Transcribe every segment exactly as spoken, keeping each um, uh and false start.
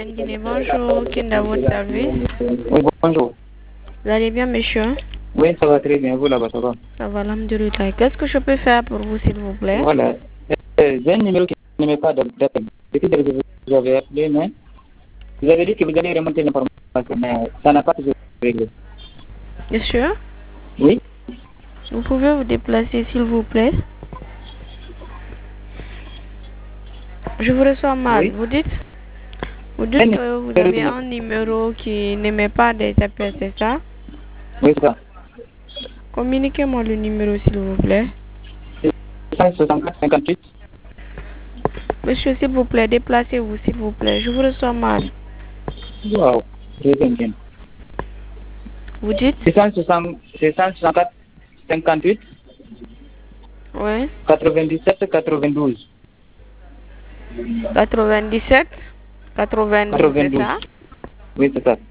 Antenne Guinée, bonjour. Qui est à votre service? Oui, bonjour. Vous allez bien, monsieur? Oui, ça va très bien. Vous là-bas, ça va? Ça va, alhamdoulilah. Qu'est-ce que je peux faire pour vous, s'il vous plaît? Voilà. Euh, J'ai un numéro qui ne met pas d'appel. Depuis que vous avez appelé, mais vous avez dit que vous allez remonter l'information, mais ça n'a pas toujours réglé. Monsieur? Oui? Vous pouvez vous déplacer, s'il vous plaît? Je vous reçois mal. Oui? Vous dites? Vous dites que vous avez un numéro qui n'émet pas des appels, c'est ça? Oui, c'est ça. Communiquez-moi le numéro, s'il vous plaît. cinq cent soixante-quatre cinquante-huit. Monsieur, s'il vous plaît, déplacez-vous, s'il vous plaît. Je vous reçois mal. Wow. Très bien. Vous dites? six cent soixante-quatre cinquante-huit. Oui. quatre-vingt-dix-sept quatre-vingt-douze. quatre-vingt-dix-sept quatre-vingt-douze, c'est ça? Oui, c'est ça.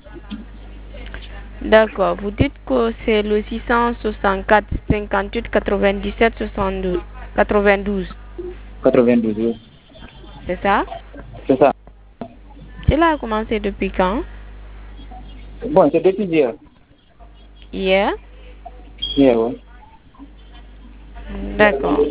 D'accord. Vous dites que c'est le six cent soixante-quatre cinquante-huit quatre-vingt-dix-sept soixante-douze quatre-vingt-douze. quatre-vingt-douze, oui. C'est ça? C'est ça. Cela a commencé depuis quand? Bon, c'est depuis hier. Hier? Hier, oui. D'accord.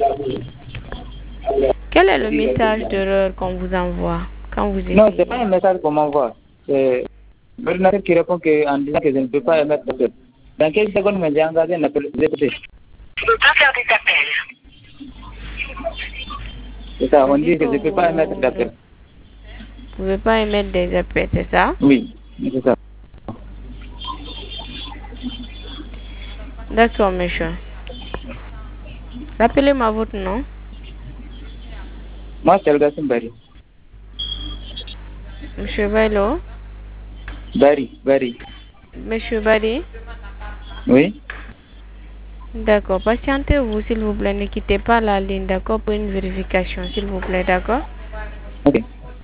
Quel est le message d'erreur qu'on vous envoie quand vous essayez? Non, ce n'est pas un message qu'on m'envoie. C'est l'ordinateur qui répond que, en disant que je ne peux pas émettre d'appel. Dans quelques secondes, j'ai engagé un appel. Je ne peux pas faire des appels. C'est ça, on dit que je ne peux pas émettre d'appel. Vous ne pouvez pas émettre des appels, c'est ça? Oui, c'est ça. D'accord, monsieur. Rappelez-moi votre nom. Moi, c'est Elgassim Bari. Monsieur Bailo? Bari, Bari. Monsieur Bari? Oui. D'accord. Patientez-vous, s'il vous plaît. Ne quittez pas la ligne, d'accord, pour une vérification, s'il vous plaît, d'accord? Ok.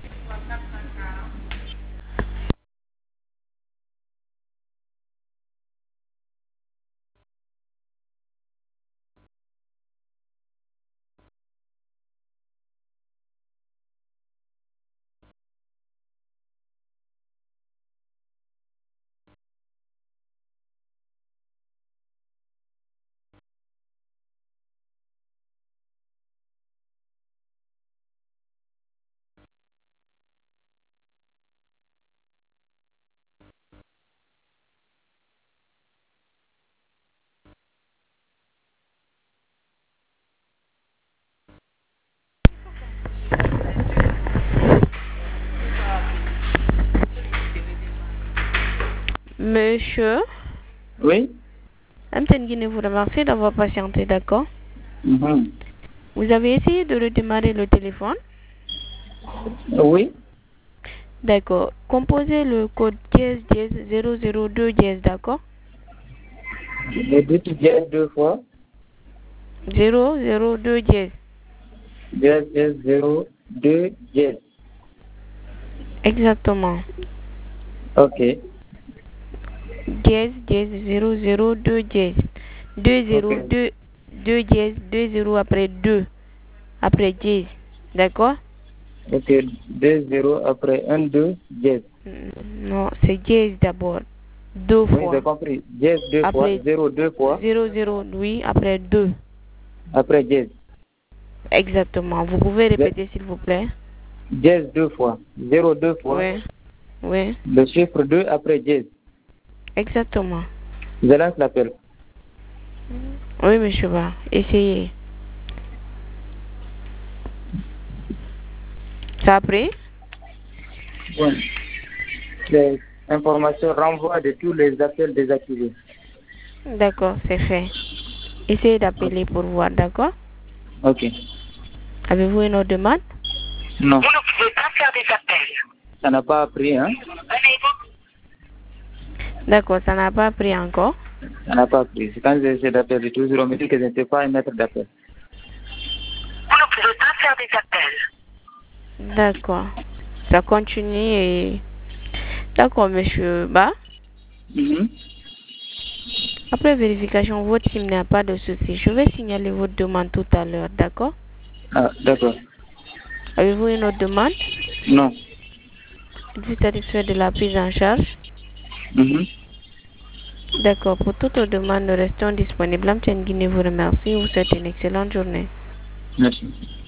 Monsieur? Oui. Antenne Guinée vous remercie d'avoir patienté, d'accord? Mm-hmm. Vous avez essayé de redémarrer le téléphone? Oui. D'accord. Composez le code dièse dièse zéro zéro deux dièse, d'accord? J'ai dit dièse deux fois. zéro zéro deux dièse. Dièse dièse zéro deux dièse. Exactement. Ok. Dièse dièse zéro zéro deux dièse. deux zéro deux deux dièse deux zéro après deux. Après dièse. D'accord? Ok. deux zéro après un deux dièse. Non, c'est dièse d'abord. Deux fois. Oui, j'ai compris. Dièse deux fois. zéro deux fois. zéro zéro, oui, après deux. Après dièse. Exactement. Vous pouvez répéter, s'il vous plaît? Dièse deux fois. zéro deux fois. Oui. Oui. Le chiffre deux après dièse. Exactement. Je lance l'appel. Oui, monsieur Ba. Essayez. Ça a pris? Bon. Les informations renvoient de tous les appels désactivés. D'accord, c'est fait. Essayez d'appeler pour voir, d'accord? Ok. Avez-vous une autre demande? Non. Vous ne pouvez pas faire des appels. Ça n'a pas pris, hein? D'accord, ça n'a pas pris encore? Ça n'a pas pris. Quand j'essaie d'appeler, toujours on me dit que je ne sais pas émettre d'appel. Vous ne pouvez pas faire des appels. D'accord. Ça continue et... D'accord, monsieur Ba. Mm-hmm. Après vérification, votre SIM n'a pas de souci. Je vais signaler votre demande tout à l'heure, d'accord? Ah, d'accord. Avez-vous une autre demande? Non. Êtes-vous satisfait de la prise en charge? Mhm. D'accord. Pour toute autre demande, nous restons disponibles. Amtienne Guinée vous remercie. Vous souhaite une excellente journée. Merci.